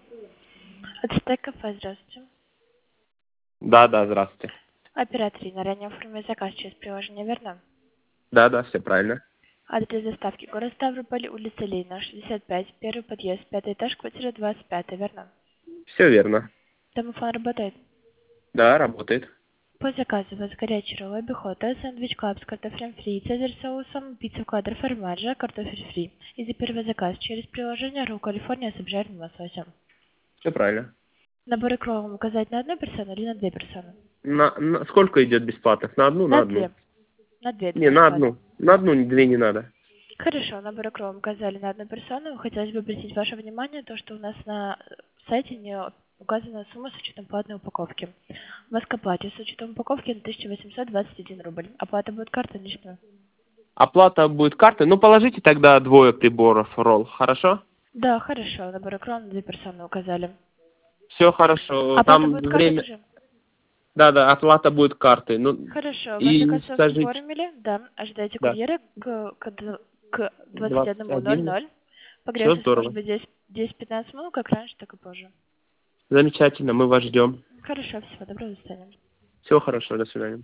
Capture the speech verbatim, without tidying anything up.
Ацтек кафе, здравствуйте. Да, да, здравствуйте. Оператор Ирина, ранее оформили заказ через приложение, верно? Да, да, все правильно. Адрес доставки: город Ставрополь, улица Ленина, шестьдесят пять, первый подъезд, пятый этаж, квартира двадцать пять, верно? Все верно. Домофон работает. Да, работает. По заказу у вас горячий ролл, обихота, сэндвич клаб с картофелем фри, цезарь соусом, пицца квадро формаджа, картофель фри. И за первый заказ через приложение ролл Калифорния с обжаренным лососем. Все правильно. Набор икру вам указать на одну персону или на две персоны? На, на- сколько идет бесплатных? На одну, на На одну? две. На две, Не, две на бесплатно. одну. На одну, две не надо. Хорошо, набор икру вам указали на одну персону. Хотелось бы обратить ваше внимание, то, что у нас на сайте не указана сумма с учетом платной упаковки. У вас к оплате с учетом упаковки на тысяча восемьсот двадцать один рубль. Оплата будет картой личная. Оплата будет картой. Ну, положите тогда двое приборов ролл, хорошо? Да, хорошо, набор икру на две персоны указали. Все хорошо. Оплата Там будет картой время... тоже? Да, да, оплата будет картой. Ну, Хорошо, ваш и заказ вас скажите... оформили? Да, ожидайте Да, курьера к, к, д- к двадцать двадцать одному ноль один. ноль. Все Погрешность может здорово. быть десять-пятнадцать минут, как раньше, так и позже. Замечательно, мы вас ждем. Хорошо, всего доброго, до свидания. Всего хорошего, до свидания.